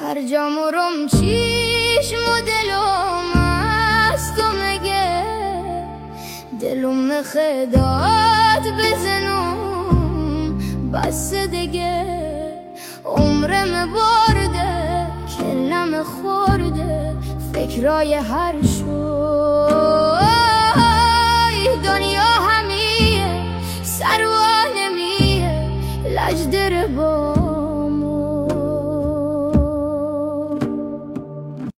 هر جا مرم چشم و دلم است و مگه دلم نخداد بزنم بس دیگه عمرم برده کلم خورده فکرای هر شوی دنیا همیه سروانمیه لجدر با